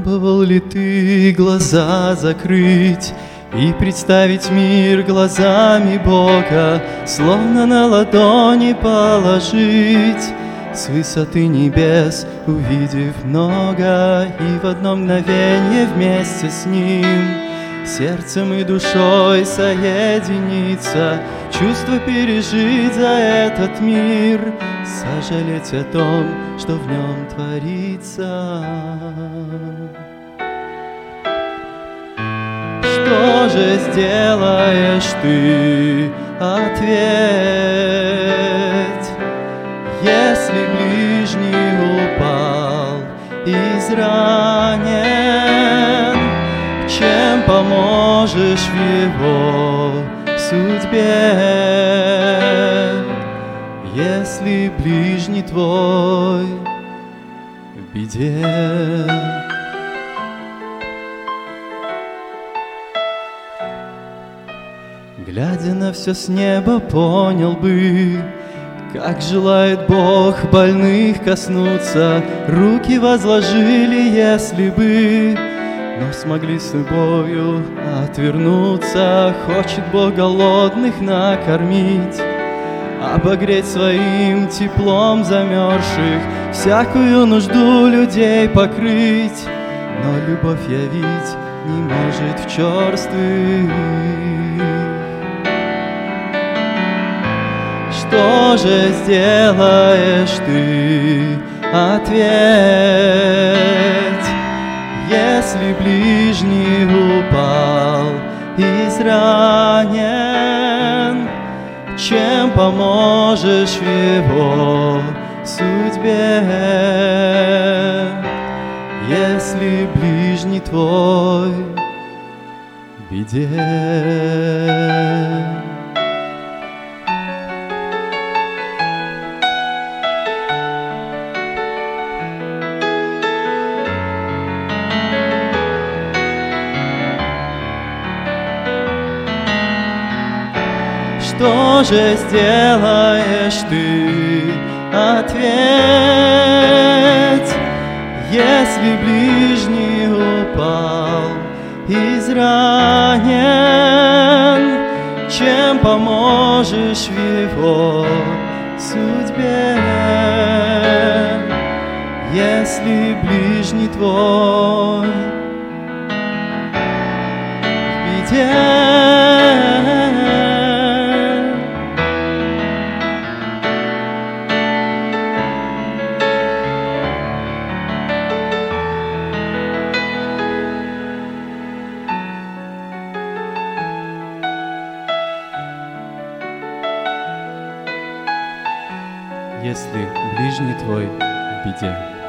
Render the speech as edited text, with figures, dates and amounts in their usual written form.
Пробовал ли ты глаза закрыть и представить мир глазами Бога, словно на ладони положить, с высоты небес увидев много, и в одно мгновенье вместе с Ним сердцем и душой соединиться, чувство пережить за этот мир, сожалеть о том, что в нем творится. Что же сделаешь ты? Ответь. Если ближний упал, изранен, чем поможешь в его судьбе? Если ближний твой в беде. Глядя на все с неба, понял бы, как желает Бог больных коснуться. Руки возложили, если бы, но смогли с любовью отвернуться. Хочет Бог голодных накормить, обогреть своим теплом замерзших, всякую нужду людей покрыть, но любовь явить не может в черствых. Что же сделаешь ты? Ответь. Если ближний упал, изранен, чем поможешь в его судьбе? Если ближний твой в беде. Что же сделаешь ты? Ответь. Если ближний упал, изранен, чем поможешь в его судьбе? Если ближний твой в беде. Если ближний твой в беде.